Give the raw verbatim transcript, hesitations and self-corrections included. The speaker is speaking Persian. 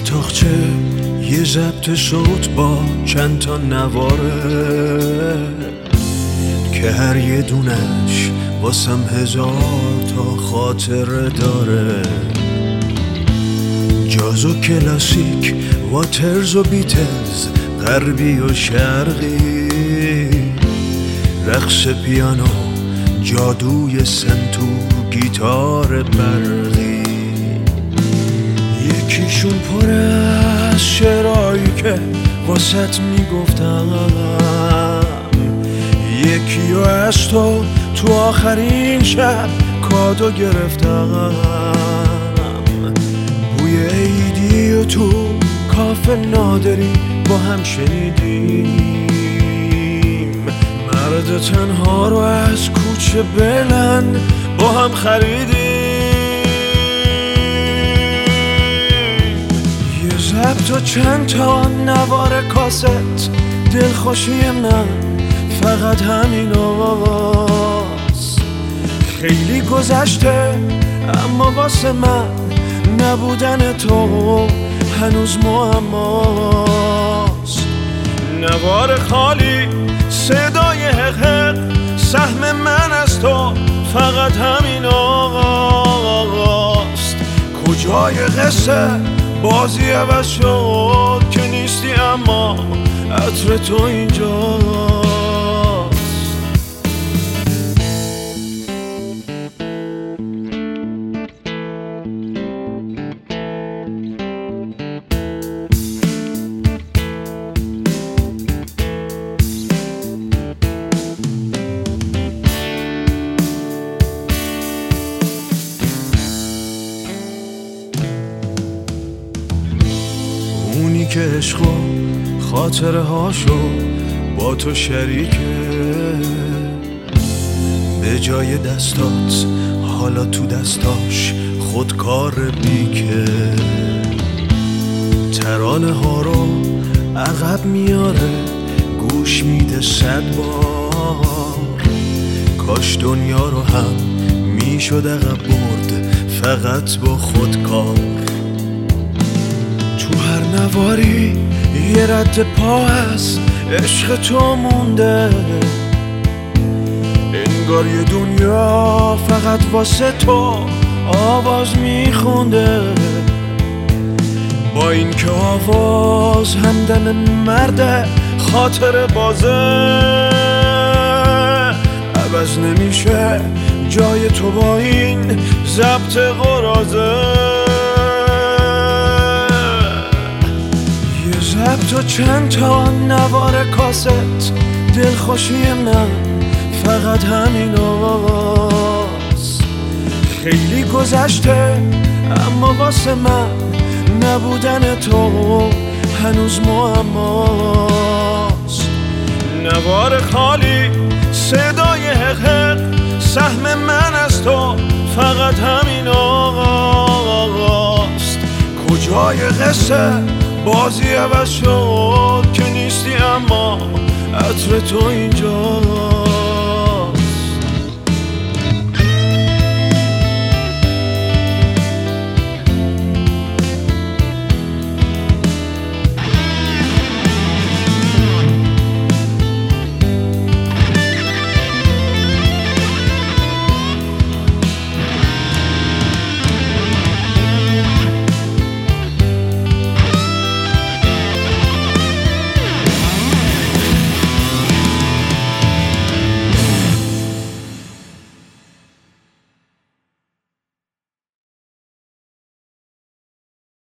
اتاقچه یه ضبط صوت با چند تا نواره که هر یه دونش واسم هزار تا خاطره داره. جاز و کلاسیک، واترز و بیتلز، غربی و شرقی، رقص پیانو، جادوی سنتور، گیتار برقی. یکیشون پر از شعرهایی که واسط میگفتم، یکی و از تو تو آخرین شب کادو گرفتم. بوی عیدی و تو کافه نادری با هم شنیدیم، مرد تنها رو از کوچه بلند با هم خریدیم. یه ضبط و چند تا نوار کاست، دلخوشی من فقط همین هاست. خیلی گذشته اما واسه من نبودن تو هنوز معماست. نوار خالی، صدای حق، سهم من از تو فقط همین آقاست. کجای قصه بازی عوض شد که نیستی اما عطر تو اینجاست. اونی که عشق و خاطره هاشو با تو شریکه، به جای دستات حالا تو دستاش خودکار بیکه. ترانه ها رو عقب میاره، گوش میده صد بار. کاش دنیا رو هم میشد عقب برد فقط با خودکار. تو هر نواری یه رد پا از عشق تو مونده، انگار یه دنیا فقط واسه تو آواز میخونده. با این که آواز همدم مرد خاطر بازه، عوض نمیشه جای تو با این ضبط قرازه. ضبط و چند تا نوار کاست، دلخوشی من فقط همین آواست. خیلی گذشته اما واسه من نبودن تو هنوز معماست. نوار خالی، صدای حق، سهم من از تو فقط همین آقاست. کجای قصه بازی عوض شد که نیستی اما عطر تو اینجا.